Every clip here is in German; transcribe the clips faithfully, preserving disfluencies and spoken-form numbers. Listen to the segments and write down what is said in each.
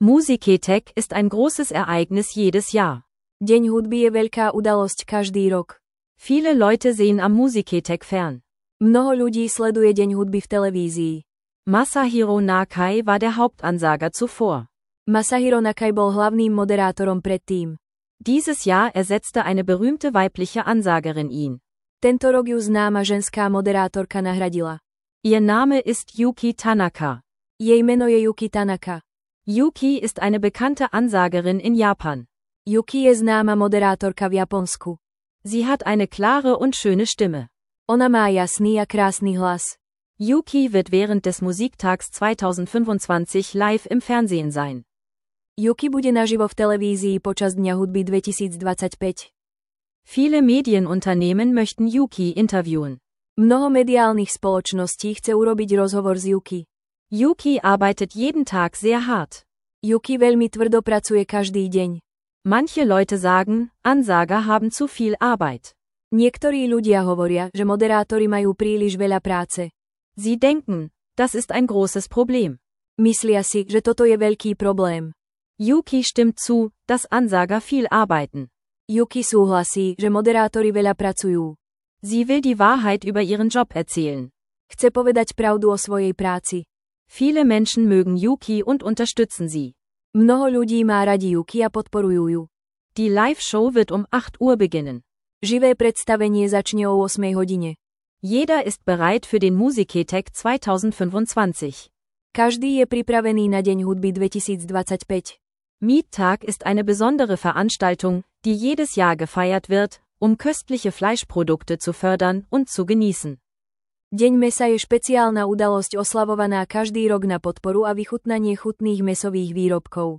Musiketek ist ein großes Ereignis jedes Jahr. Deň hudby je veľká udalosť každý rok. Viele Leute sehen am Musiketek fern. Mnoho ľudí sleduje Deň hudby v televízii. Masahiro Nakai war der Hauptansager zuvor. Masahiro Nakai bol hlavným moderátorom predtým. Dieses Jahr ersetzte eine berühmte weibliche Ansagerin ihn. Tento rok ju známa ženská moderátorka nahradila. Ihr Name ist Yuki Tanaka. Jej meno je Yuki Tanaka. Yuki ist eine bekannte Ansagerin in Japan. Yuki je známa moderátorka v Japonsku. Sie hat eine klare und schöne Stimme. Ona má jasný a krásny hlas. Yuki wird während des Musiktags zweitausendfünfundzwanzig live im Fernsehen sein. Yuki bude naživo v televízii počas Dňa hudby dvetisícdvadsaťpäť. Viele Medienunternehmen möchten Yuki interviewen. Mnoho mediálnych spoločností chce urobiť rozhovor s Yuki. Yuki arbeitet jeden Tag sehr hart. Yuki veľmi tvrdo pracuje každý deň. Manche Leute sagen, Ansager haben zu viel Arbeit. Niektorí ľudia hovoria, že moderátori majú príliš veľa práce. Sie denken, das ist ein großes Problem. Myslia si, že toto je veľký problém. Yuki stimmt zu, dass Ansager viel arbeiten. Yuki súhlasí, že moderátori veľa pracujú. Sie will die Wahrheit über ihren Job erzählen. Chce povedať pravdu o svojej práci. Viele Menschen mögen Yuki und unterstützen sie. Mnoho ľudí má radi Yuki a podporujú ju. Die Live-Show wird um acht Uhr beginnen. Živé predstavenie začne o ôsmej hodine. Jeder ist bereit für den Musiketek zweitausendfünfundzwanzig. Každý je pripravený na Deň hudby dvetisícdvadsaťpäť. Meat-Tag ist eine besondere Veranstaltung, die jedes Jahr gefeiert wird, um köstliche Fleischprodukte zu fördern und zu genießen. Deň mesa je špeciálna udalosť oslavovaná každý rok na podporu a vychutnanie chutných mesových výrobkov.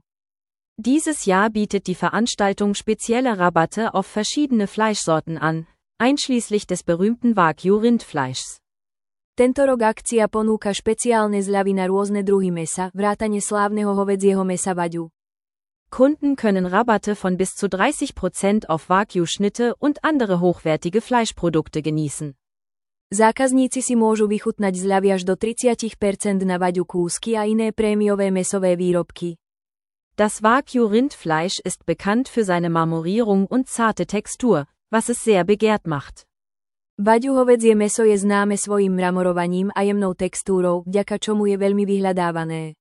Dieses Jahr bietet die Veranstaltung spezielle Rabatte auf verschiedene Fleischsorten an, einschließlich des berühmten Wagyu-Rindfleischs. Tento rok akcia ponúka špeciálne zľavy na rôzne druhy mesa, vrátane slávneho hovedzieho mesa Wagyu. Kunden können Rabatte von bis zu dreißig Prozent auf Wagyu-Schnitte und andere hochwertige Fleischprodukte genießen. Zákazníci si môžu vychutnať zľavy až do tridsať percent na Wagyu kúsky a iné prémiové mesové výrobky. Das Wagyu-Rindfleisch ist bekannt für seine Marmorierung und zarte Textur, was es sehr begehrt macht. Wagyu hovädzie mäso je známe svojím mramorovaním a jemnou textúrou, vďaka čomu je veľmi vyhľadávané.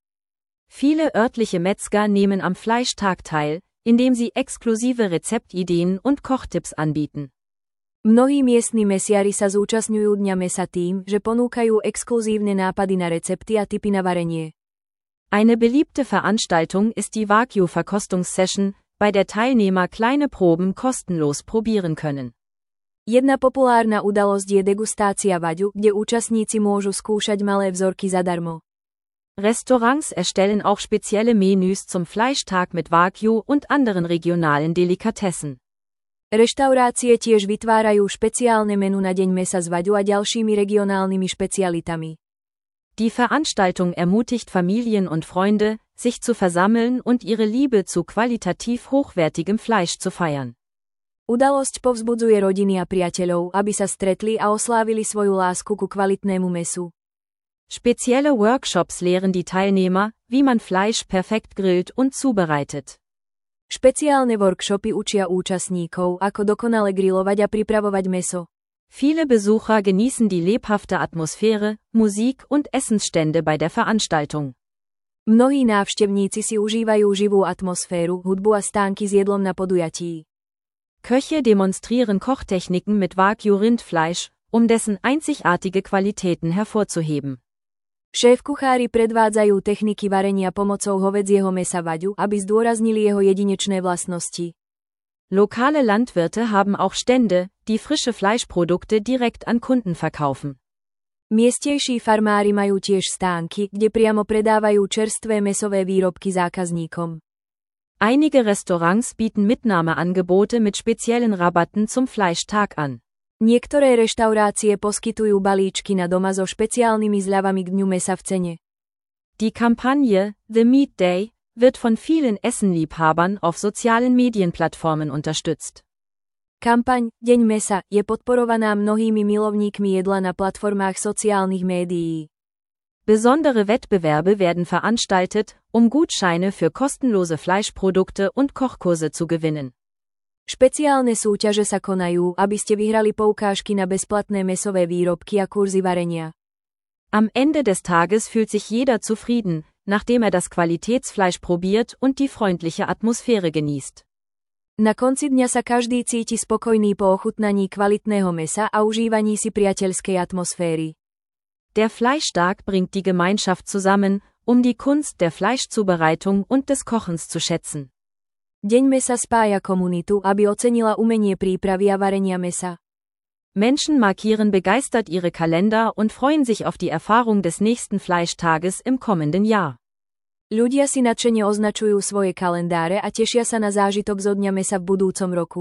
Viele örtliche Metzger nehmen am Fleischtag teil, indem sie exklusive Rezeptideen und Kochtipps anbieten. Mnohí miestni mesiari sa zúčastňujú Dňa mesa tým, že ponúkajú exkluzívne nápady na recepty a tipy na varenie. Eine beliebte Veranstaltung ist die Wagyu-Verkostungssession, bei der Teilnehmer kleine Proben kostenlos probieren können. Jedna populárna udalosť je degustácia Wagyu, kde účastníci môžu skúšať malé vzorky zadarmo. Restaurants erstellen auch spezielle Menüs zum Fleischtag mit Wagyu und anderen regionalen Delikatessen. Reštaurácie tiež vytvárajú špeciálne menu na Deň mesa z Wagyu a ďalšími regionálnymi špecialitami. Die Veranstaltung ermutigt Familien und Freunde, sich zu versammeln und ihre Liebe zu qualitativ hochwertigem Fleisch zu feiern. Udalosť povzbudzuje rodiny a priateľov, aby sa stretli a oslávili svoju lásku ku kvalitnému mesu. Spezielle Workshops lehren die Teilnehmer, wie man Fleisch perfekt grillt und zubereitet. Špeciálne workshopy učia účastníkov, ako dokonale grilovať a pripravovať mäso. Viele Besucher genießen die lebhafte Atmosphäre, Musik und Essensstände bei der Veranstaltung. Mnohí návštevníci si užívajú živú atmosféru, hudbu a stánky s jedlom na podujatí. Köche demonstrieren Kochtechniken mit Wagyu-Rindfleisch, um dessen einzigartige Qualitäten hervorzuheben. Šéfkuchári predvádzajú techniky varenia pomocou hovedzieho mesa Wagyu, aby zdôraznili jeho jedinečné vlastnosti. Lokale Landwirte haben auch Stände, die frische Fleischprodukte direkt an Kunden verkaufen. Miestejší farmári majú tiež stánky, kde priamo predávajú čerstvé mäsové výrobky zákazníkom. Einige Restaurants bieten Mitnahmeangebote mit speziellen Rabatten zum Fleischtag an. Niektoré reštaurácie poskytujú balíčky na doma so špeciálnymi zľavami k Dňu mesa v cene. Die Kampagne The Meat Day wird von vielen Essenliebhabern auf sozialen Medienplattformen unterstützt. Kampaň Deň mesa je podporovaná mnohými milovníkmi jedla na platformách sociálnych médií. Besondere Wettbewerbe werden veranstaltet, um Gutscheine für kostenlose Fleischprodukte und Kochkurse zu gewinnen. Špeciálne súťaže sa konajú, aby ste vyhrali poukážky na bezplatné mäsové výrobky a kurzy varenia. Am Ende des Tages fühlt sich jeder zufrieden, nachdem er das Qualitätsfleisch probiert und die freundliche Atmosphäre genießt. Na konci dňa sa každý cíti spokojný po ochutnaní kvalitného mäsa a užívaní si priateľskej atmosféry. Der Fleischtag bringt die Gemeinschaft zusammen, um die Kunst der Fleischzubereitung und des Kochens zu schätzen. Deň mäsa spája komunitu, aby ocenila umenie prípravy a varenia mäsa. Menschen markieren begeistert ihre Kalender und freuen sich auf die Erfahrung des nächsten Fleischtages im kommenden Jahr. Ľudia si nadšene označujú svoje kalendáre a tešia sa na zážitok zo dňa mäsa v budúcom roku.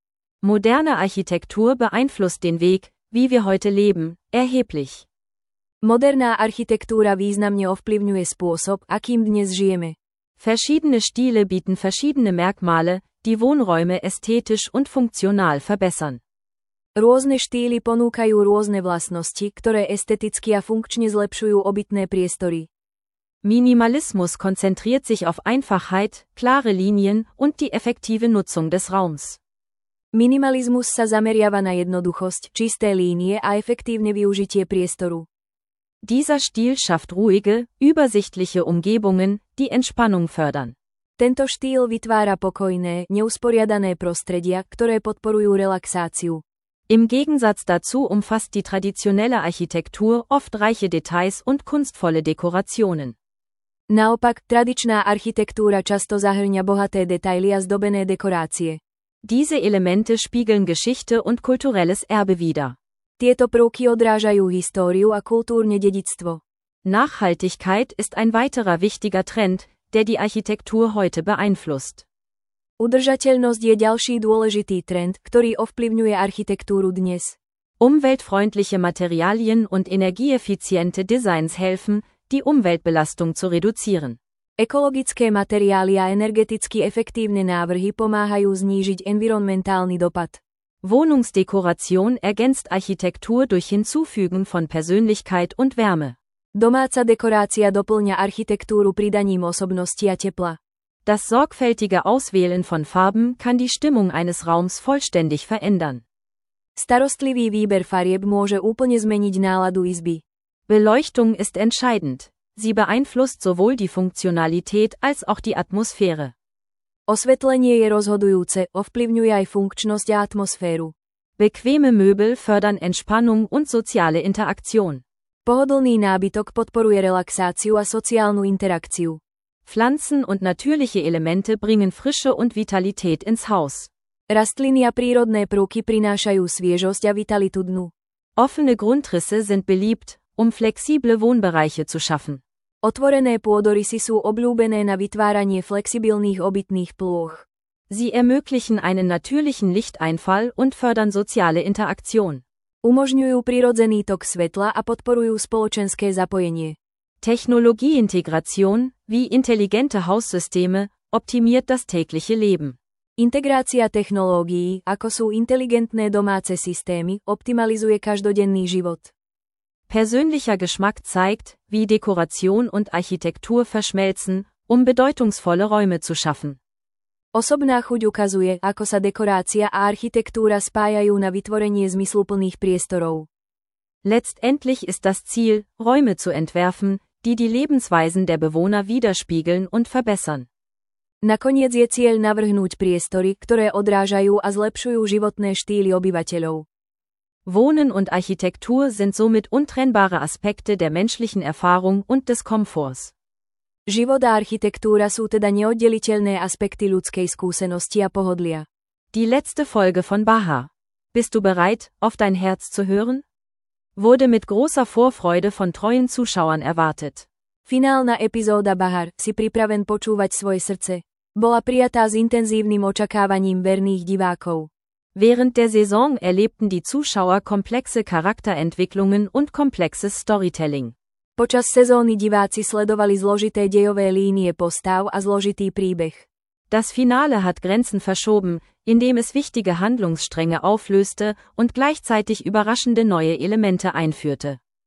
Moderne Architektur beeinflusst den Weg, wie wir heute leben, erheblich. Moderná architektúra významne ovplyvňuje spôsob, akým dnes žijeme. Verschiedene Stile bieten verschiedene Merkmale, die Wohnräume ästhetisch und funktional verbessern. Rôzne štýly ponúkajú rôzne vlastnosti, ktoré esteticky a funkčne zlepšujú obytné priestory. Minimalismus konzentriert sich auf Einfachheit, klare Linien und die effektive Nutzung des Raums. Minimalizmus sa zameriava na jednoduchosť, čisté línie a efektívne využitie priestoru. Dieser Stil schafft ruhige, übersichtliche Umgebungen, die Entspannung fördern. Tento štýl vytvára pokojné, neusporiadané prostredia, ktoré podporujú relaxáciu. Im Gegensatz dazu umfasst die traditionelle Architektur oft reiche Details und kunstvolle Dekorationen. Naopak, tradičná architektúra často zahrňa bohaté detaily a zdobené dekorácie. Diese Elemente spiegeln Geschichte und kulturelles Erbe wider. Tieto prvky odrážajú históriu a kultúrne dedičstvo. Nachhaltigkeit ist ein weiterer wichtiger Trend, der die Architektur heute beeinflusst. Udržateľnosť je ďalší dôležitý trend, ktorý ovplyvňuje architektúru dnes. Umweltfreundliche Materialien und energieeffiziente Designs helfen, die Umweltbelastung zu reduzieren. Ekologické materiály a energeticky efektívne návrhy pomáhajú znížiť environmentálny dopad. Wohnungsdekoration ergänzt Architektur durch Hinzufügen von Persönlichkeit und Wärme. Domáca dekorácia doplňa architektúru pridaním osobnosti a tepla. Das sorgfältige Auswählen von Farben kann die Stimmung eines Raums vollständig verändern. Starostlivý výber farieb môže úplne zmeniť náladu izby. Beleuchtung ist entscheidend. Sie beeinflusst sowohl die Funktionalität als auch die Atmosphäre. Osvetlenie je rozhodujúce, ovplyvňuje aj funkčnosť a atmosféru. Bequeme Möbel fördern Entspannung und soziale Interaktion. Pohodlný nábytok podporuje relaxáciu a sociálnu interakciu. Pflanzen und natürliche Elemente bringen Frische und Vitalität ins Haus. Rastliny a prírodné prvky prinášajú sviežosť a vitalitu dnu. Offene Grundrisse sind beliebt, um flexible Wohnbereiche zu schaffen. Otvorené pôdorysy sú obľúbené na vytváranie flexibilných obytných plôch. Sie ermöglichen einen natürlichen Lichteinfall und fördern soziale Interaktion. Umožňujú prirodzený tok svetla a podporujú spoločenské zapojenie. Technologieintegration, wie intelligente Haussysteme, optimiert das tägliche Leben. Integrácia technológií, ako sú inteligentné domáce systémy, optimalizuje každodenný život. Persönlicher Geschmack zeigt, wie Dekoration und Architektur verschmelzen, um bedeutungsvolle Räume zu schaffen. Osobná chuť ukazuje, ako sa dekorácia a architektúra spájajú na vytvorenie zmysluplných priestorov. Letztendlich ist das Ziel, Räume zu entwerfen, die die Lebensweisen der Bewohner widerspiegeln und verbessern. Nakoniec je cieľ navrhnúť priestory, ktoré odrážajú a zlepšujú životné štýly obyvateľov. Wohnen und Architektur sind somit untrennbare Aspekte der menschlichen Erfahrung und des Komforts. Život a architektúra sú teda neoddeliteľné aspekty ľudskej skúsenosti a pohodlia. Die letzte Folge von Baha. Bist du bereit, auf dein Herz zu hören? Wurde mit großer Vorfreude von treuen Zuschauern erwartet. Finálna epizóda Bahar, si pripraven počúvať svoje srdce, bola prijatá s intenzívnym očakávaním verných divákov. Während der Saison erlebten die Zuschauer komplexe Charakterentwicklungen und komplexes Storytelling. Počas sezóny diváci sledovali zložité dejové línie postav a zložitý príbeh. Das Finale hat Grenzen verschoben, indem es wichtige Handlungsstränge auflöste und gleichzeitig überraschende neue Elemente einführte.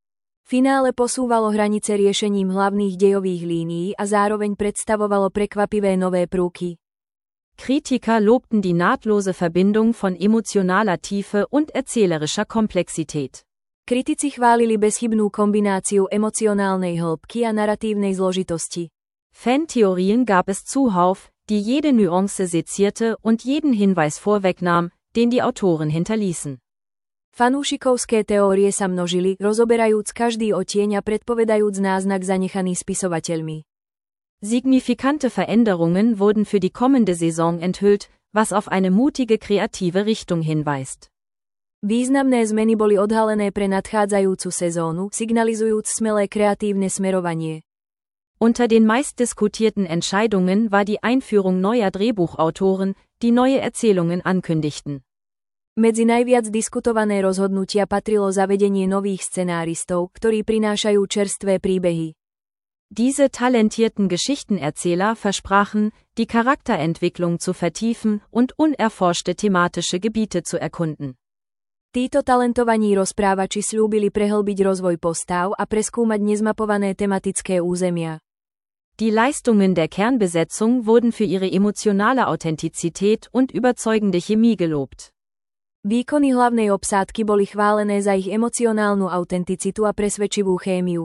Finále posúvalo hranice riešením hlavných dejových línií a zároveň predstavovalo prekvapivé nové prúky. Kritiker lobten die nahtlose Verbindung von emotionaler Tiefe und erzählerischer Komplexität. Kritici chválili bezchybnú kombináciu emocionálnej hĺbky a naratívnej zložitosti. Fantheorien gab es zuhauf, die jede Nuance sezierte und jeden Hinweis vorwegnahm, den die Autoren hinterließen. Fanúšikovské teórie sa množili, rozoberajúc každý odtieň a predpovedajúc náznak zanechaný spisovateľmi. Signifikante Veränderungen wurden für die kommende Saison enthüllt, was auf eine mutige kreative Richtung hinweist. Významné zmeny boli odhalené pre nadchádzajúcu sezónu, signalizujúc smelé kreatívne smerovanie. Unter den meistdiskutierten Entscheidungen war die Einführung neuer Drehbuchautoren, die neue Erzählungen ankündigten. Medzi najviac diskutované rozhodnutia patrilo zavedenie nových scenáristov, ktorí prinášajú čerstvé príbehy. Diese talentierten Geschichtenerzähler versprachen, die Charakterentwicklung zu vertiefen und unerforschte thematische Gebiete zu erkunden. Títo talentovaní rozprávači sľúbili prehlbiť rozvoj postav a preskúmať nezmapované tematické územia. Die Leistungen der Kernbesetzung wurden für ihre emotionale Authentizität und überzeugende Chemie gelobt. Výkony hlavnej obsádky boli chválené za ich emocionálnu autenticitu a presvedčivú chémiu.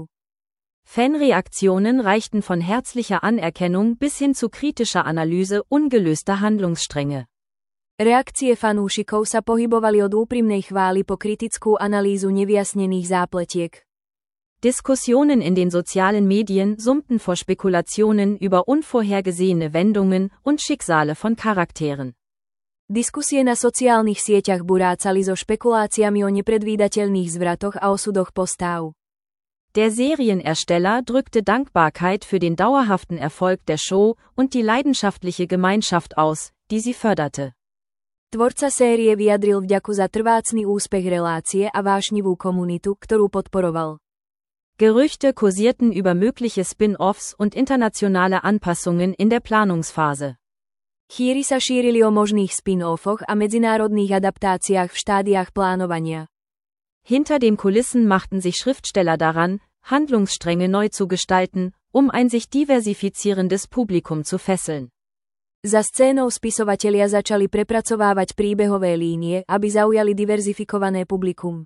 Fanreaktionen reichten von herzlicher Anerkennung bis hin zu kritischer Analyse ungelöster Handlungsstränge. Reakcie fanúšikov sa pohybovali od úprimnej chvály po kritickú analýzu nevyjasnených zápletiek. Diskussionen in den sozialen Medien summten vor Spekulationen über unvorhergesehene Wendungen und Schicksale von Charakteren. Diskusie na sociálnych sieťach burácali so špekuláciami o nepredvídateľných zvratoch a osudoch postáv. Der Serienersteller drückte Dankbarkeit für den dauerhaften Erfolg der Show und die leidenschaftliche Gemeinschaft aus, die sie förderte. Tvorca série vyjadril vďaku za trvácny úspech relácie a vášnivú komunitu, ktorú podporoval. Gerüchte kursierten über mögliche Spin-offs und internationale Anpassungen in der Planungsphase. Chýry sa šírili o možných spin-offoch a medzinárodných adaptáciách v štádiách plánovania. Hinter den Kulissen machten sich Schriftsteller daran, Handlungsstränge neu zu gestalten, um ein sich diversifizierendes Publikum zu fesseln. Za scénou spisovatelia začali prepracovávať príbehové línie, aby zaujali diverzifikované publikum.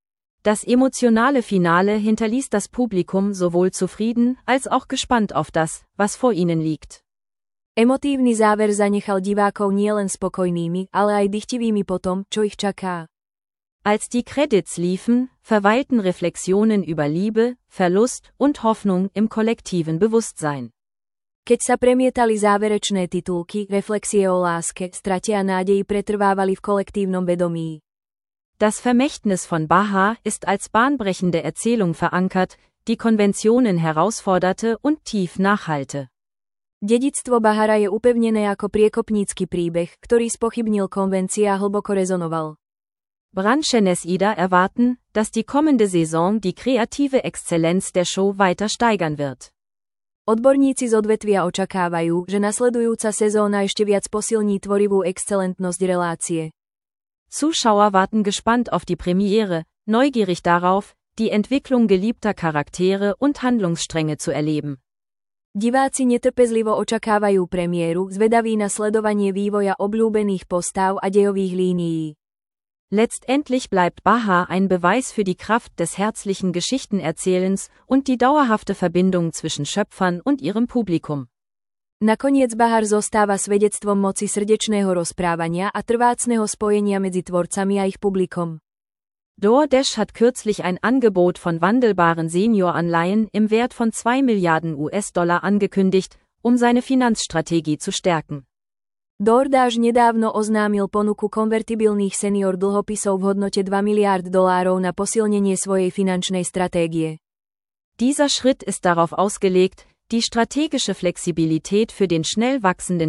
Das emotionale Finale hinterließ das Publikum sowohl zufrieden als auch gespannt auf das, was vor ihnen liegt. Emotívny záver zanechal divákov nielen spokojnými, ale aj dychtivými po tom, čo ich čaká. Als die Credits liefen, verweilten Reflexionen über Liebe, Verlust und Hoffnung im kollektiven Bewusstsein. Keď sa premietali záverečné titulky, reflexie o láske, strate a nádeji pretrvávali v kolektívnom vedomí. Das Vermächtnis von Baha ist als bahnbrechende Erzählung verankert, die Konventionen herausforderte und tief nachhalte. Dedičstvo Bahara je upevnené ako priekopnícky príbeh, ktorý spochybnil konvencie a hlboko rezonoval. Branchenesida erwarten, dass die kommende Saison die kreative Exzellenz der Show weiter steigern wird. Odborníci z odvetvia očakávajú, že nasledujúca sezóna ešte viac posilní tvorivú excelentnosť relácie. Zuschauer warten gespannt auf die Premiere, neugierig darauf, die Entwicklung geliebter Charaktere und Handlungsstränge zu erleben. Diváci netrpezlivo očakávajú premiéru, zvedaví na sledovanie vývoja obľúbených postáv a dejových línií. Letztendlich bleibt Baha ein Beweis für die Kraft des herzlichen Geschichtenerzählens und die dauerhafte Verbindung zwischen Schöpfern und ihrem Publikum. Nakoniec Bahar zostáva svedectvom moci srdečného rozprávania a trvácneho spojenia medzi tvorcami a ich publikom. DoorDash hat kürzlich ein Angebot von wandelbaren Senioranleihen im Wert von zwei Milliarden U S-Dollar angekündigt, um seine Finanzstrategie zu stärken. DoorDash nedávno oznámil ponuku konvertibilných senior dlhopisov v hodnote dva miliárd dolárov na posilnenie svojej finančnej stratégie. Dieser Schritt ist darauf ausgelegt, die strategische Flexibilität für den schnell wachsenden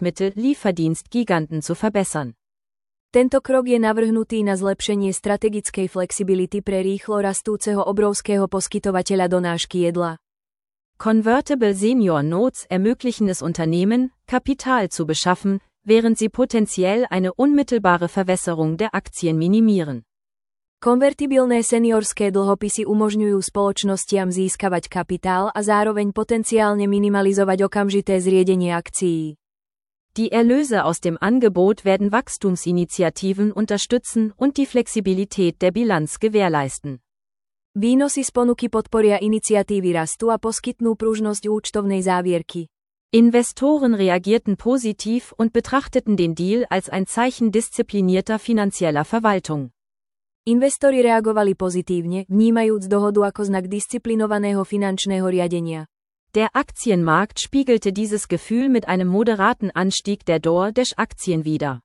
Lebensmittel-Lieferdienst-Giganten zu verbessern. Tento krok je navrhnutý na zlepšenie strategickej flexibility pre rýchlo rastúceho obrovského poskytovateľa donášky jedla. Convertible Senior Notes ermöglichen es Unternehmen, Kapital zu beschaffen, während sie potenziell eine unmittelbare Verwässerung der Aktien minimieren. Konvertibilné seniorské dlhopisy umožňujú spoločnostiam získavať kapitál a zároveň potenciálne minimalizovať okamžité zriedenie akcií. Die Erlöse aus dem Angebot werden Wachstumsinitiativen unterstützen und die Flexibilität der Bilanz gewährleisten. Výnosy z ponuky podporia iniciatívy rastu a poskytnú pružnosť účtovnej závierky. Investoren reagierten positiv und betrachteten den Deal als ein Zeichen disziplinierter finanzieller Verwaltung. Investori reagovali pozitívne, vnímajúc dohodu ako znak disciplinovaného finančného riadenia. Der Aktienmarkt spiegelte dieses Gefühl mit einem moderaten Anstieg der DoorDash-Aktien wider.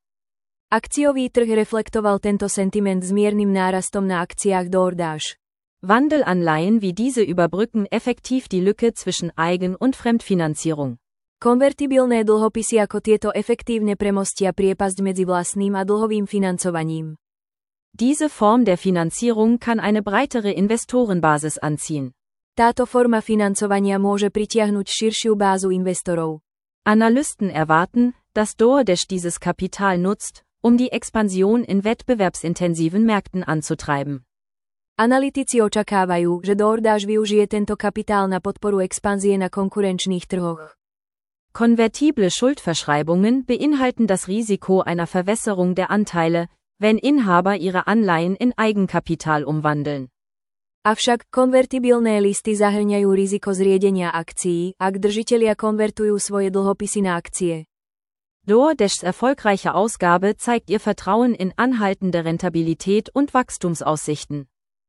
Akciový trh reflektoval tento sentiment s miernym nárastom na akciách DoorDash. Wandelanleihen wie diese überbrücken effektiv die Lücke zwischen Eigen- und Fremdfinanzierung. Konvertibilné dlhopisy ako tieto efektívne premostia priepasť medzi vlastným a dlhovým financovaním. Diese Form der Finanzierung kann eine breitere Investorenbasis anziehen. Táto forma financovania môže pritiahnuť širšiu bázu investorov. Analysten erwarten, dass DoorDash dieses Kapital nutzt, um die Expansion in wettbewerbsintensiven Märkten anzutreiben. Analytici očakávajú, že DoorDash využije tento kapitál na podporu expanzie na konkurenčných trhoch. Konvertible Schuldverschreibungen beinhalten das Risiko einer Verwässerung der Anteile, wenn Inhaber ihre Anleihen in Eigenkapital umwandeln. Avšak konvertibilné listy zahrňajú riziko zriedenia akcií, ak držitelia konvertujú svoje dlhopisy na akcie. DoorDashs erfolgreiche Ausgabe zeigt ihr Vertrauen in anhaltende Rentabilität und Wachstumsaussichten.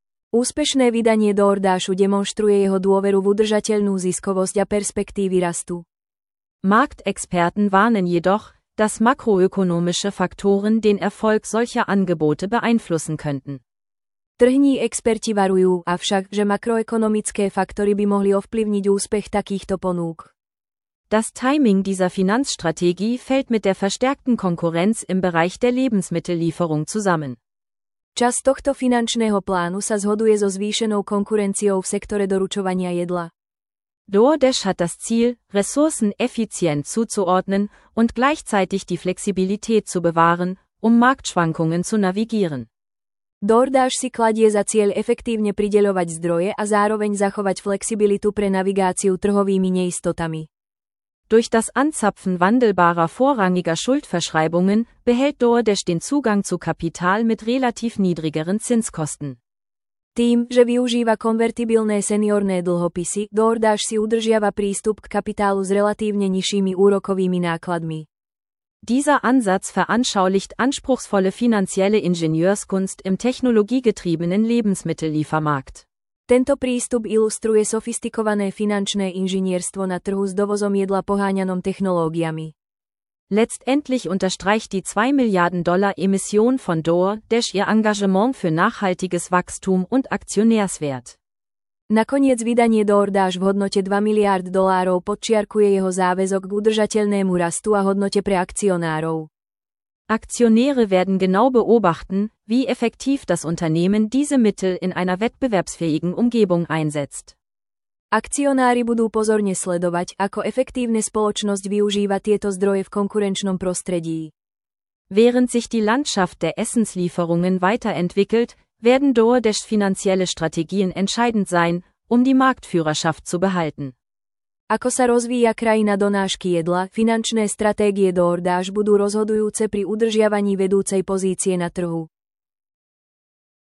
Úspešné vydanie DoorDashu demonstruje jeho dôveru v udržateľnú ziskovosť a perspektívy rastu. Marktexperten warnen jedoch, dass makroökonomische Faktoren den Erfolg solcher Angebote beeinflussen könnten. Trhní experti varujú, avšak, že makroekonomické faktory by mohli ovplyvniť úspech takýchto ponúk. Das Timing dieser Finanzstrategie fällt mit der verstärkten Konkurrenz im Bereich der Lebensmittellieferung zusammen. Čas tohto finančného plánu sa zhoduje so zvýšenou konkurenciou v sektore doručovania jedla. DoorDash hat das Ziel, Ressourcen effizient zuzuordnen und gleichzeitig die Flexibilität zu bewahren, um Marktschwankungen zu navigieren. DoorDash si kladie za cieľ efektívne prideľovať zdroje a zároveň zachovať flexibilitu pre navigáciu trhovými neistotami. Durch das Anzapfen wandelbarer vorrangiger Schuldverschreibungen behält DoorDash den Zugang zu Kapital mit relativ niedrigeren Zinskosten. Tým, že využíva konvertibilné seniorné dlhopisy, DoorDash si udržiava prístup k kapitálu s relatívne nižšími úrokovými nákladmi. Dieser Ansatz veranschaulicht anspruchsvolle finanzielle Ingenieurskunst im technologiegetriebenen Lebensmittelliefermarkt. Tento prístup ilustruje sofistikované finančné inžinierstvo na trhu s dovozom jedla poháňanom technológiami. Letztendlich unterstreicht die zwei Milliarden Dollar Emission von DoorDash ihr Engagement für nachhaltiges Wachstum und Aktionärswert. Nakoniec vydanie DoorDash v hodnote dva miliárd dolárov podčiarkuje jeho záväzok k udržateľnému rastu a hodnote pre akcionárov. Aktionäre werden genau beobachten, wie effektiv das Unternehmen diese Mittel in einer wettbewerbsfähigen Umgebung einsetzt. Akcionári budú pozorne sledovať, ako efektívne spoločnosť využíva tieto zdroje v konkurenčnom prostredí. Während sich die Landschaft der Essenslieferungen weiterentwickelt, werden DoorDashs finanzielle Strategien entscheidend sein, um die Marktführerschaft zu behalten. Ako sa rozvíja krajina donášky jedla, finančné stratégie DoorDash budú rozhodujúce pri udržiavaní vedúcej pozície na trhu.